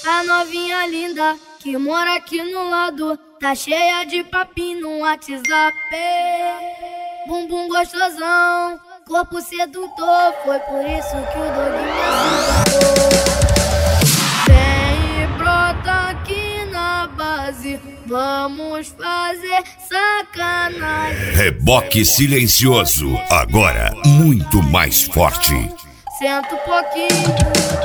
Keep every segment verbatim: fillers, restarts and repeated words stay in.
A novinha linda que mora aqui no lado tá cheia de papinho no WhatsApp. Bumbum gostosão, corpo sedutor, foi por isso que o doguinho me assustou. Vem e brota aqui na base, vamos fazer sacanagem. Reboque silencioso, agora muito mais forte. Senta um pouquinho.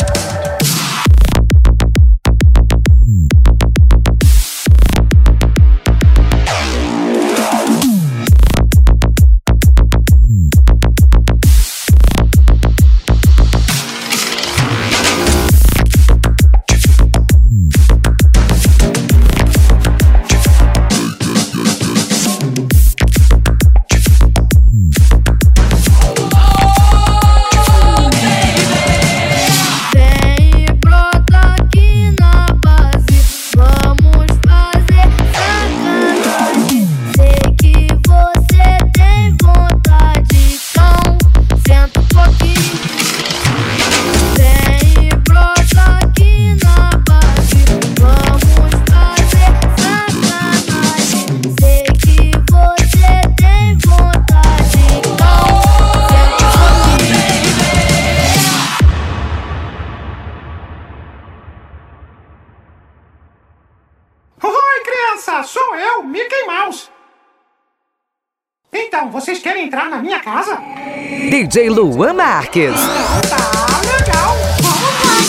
Sou eu, Mickey Mouse. Então, vocês querem entrar na minha casa? D J Luan Marques. Então tá legal. Vamos lá.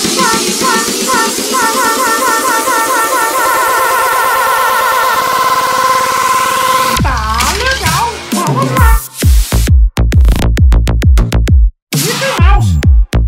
Tá legal. Vamos lá. Mickey Mouse.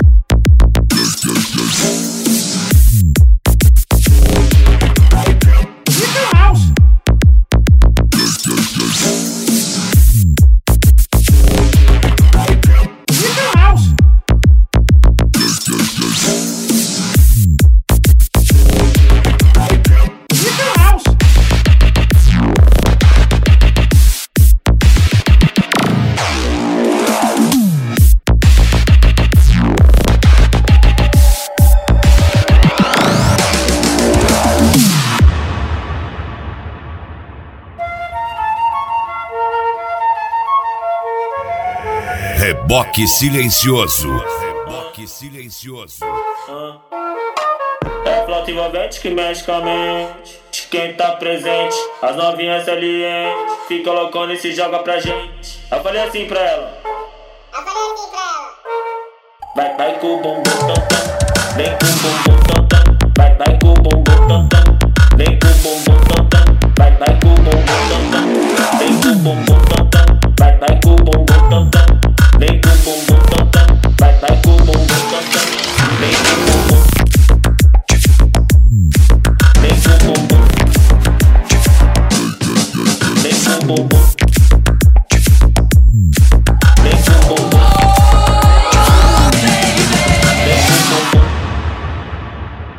Reboque silencioso. Reboque silencioso. Ah. É flauta envolvente que mexe com a mente. Quem tá presente, as novinhas salientes. Fica loucona e se joga pra gente. Eu falei assim pra ela. Eu falei assim pra ela. Vai, vai com o bumbum tam tam. Vem com o bumbum tam tam. Vai, vai com o bumbum tam tam. Vem com o bumbum tam tam. Vai, vai com o bumbum tam tam. Vem com o bumbum tam tam. Vai, vai com o bumbum tam tam. Vem com o bumbum tam tam, vai, vai com o bumbum tam tam. Vem